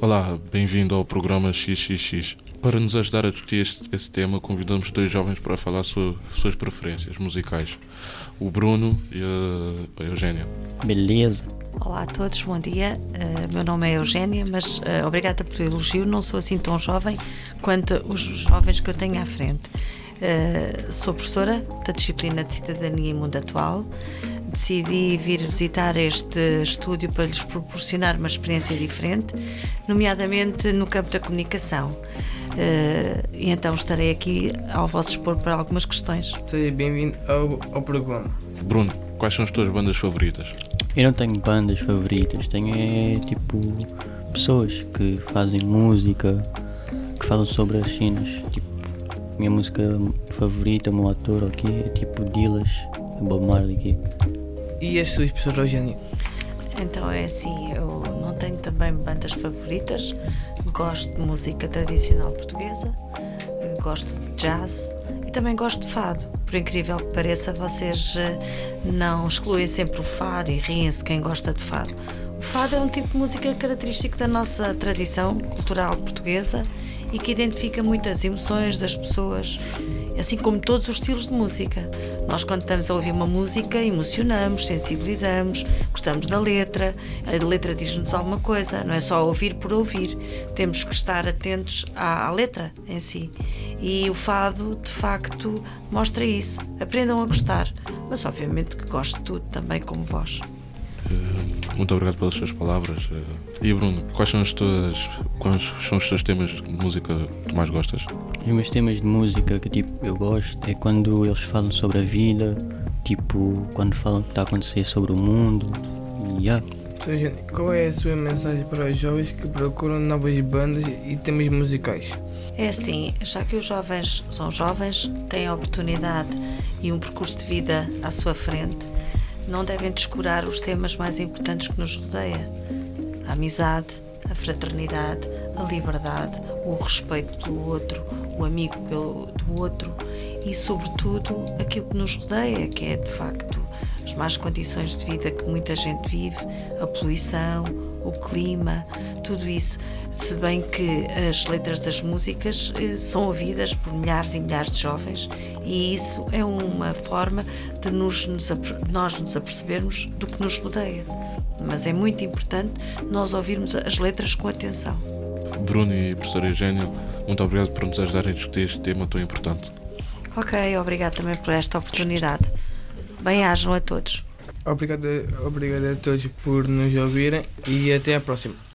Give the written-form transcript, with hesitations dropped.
Olá, bem-vindo ao programa XXX. Para nos ajudar a discutir esse tema, convidamos dois jovens para falar suas preferências musicais, o Bruno e a Eugénia. Beleza. Olá a todos, bom dia. Meu nome é Eugénia, mas obrigada pelo elogio. Não sou assim tão jovem quanto os jovens que eu tenho à frente. Sou professora da disciplina de Cidadania e Mundo Atual. Decidi vir visitar este estúdio para lhes proporcionar uma experiência diferente, nomeadamente no campo da comunicação. E então estarei aqui ao vosso dispor para algumas questões. Seja bem-vindo ao programa. Bruno, quais são as tuas bandas favoritas? Eu não tenho bandas favoritas, tenho pessoas que fazem música, que falam sobre as cenas. Minha música favorita, o meu ator aqui é Dilas, Bob Marley aqui. E as suas pessoas, Eugénia? Então é assim, eu não tenho também bandas favoritas, gosto de música tradicional portuguesa, gosto de jazz e também gosto de fado. Por incrível que pareça, vocês não excluem sempre o fado e riem-se de quem gosta de fado. O fado é um tipo de música característico da nossa tradição cultural portuguesa e que identifica muitas emoções das pessoas, assim como todos os estilos de música. Nós, quando estamos a ouvir uma música, emocionamos, sensibilizamos, gostamos da letra, a letra diz-nos alguma coisa, não é só ouvir por ouvir, temos que estar atentos à letra em si. E o fado, de facto, mostra isso. Aprendam a gostar, mas obviamente que gosto de tudo também como vós. Muito obrigado pelas suas palavras. E Bruno, quais são os teus temas de música que tu mais gostas? Os meus temas de música que eu gosto é quando eles falam sobre a vida, quando falam o que está a acontecer sobre o mundo. Eugénia, qual é a sua mensagem para os jovens que procuram novas bandas e temas musicais? É assim, já que os jovens são jovens, têm a oportunidade e um percurso de vida à sua frente, não devem descurar os temas mais importantes que nos rodeia: a amizade, a fraternidade, a liberdade, o respeito pelo outro, o amigo do outro e, sobretudo, aquilo que nos rodeia, que é, de facto, as más condições de vida que muita gente vive, a poluição, o clima, tudo isso. Se bem que as letras das músicas são ouvidas por milhares e milhares de jovens e isso é uma forma de nós nos apercebermos do que nos rodeia. Mas é muito importante nós ouvirmos as letras com atenção. Bruno e professora Eugénia, muito obrigado por nos ajudarem a discutir este tema tão importante. Ok, obrigado também por esta oportunidade. Bem-ajam a todos. Obrigado a todos por nos ouvirem e até à próxima.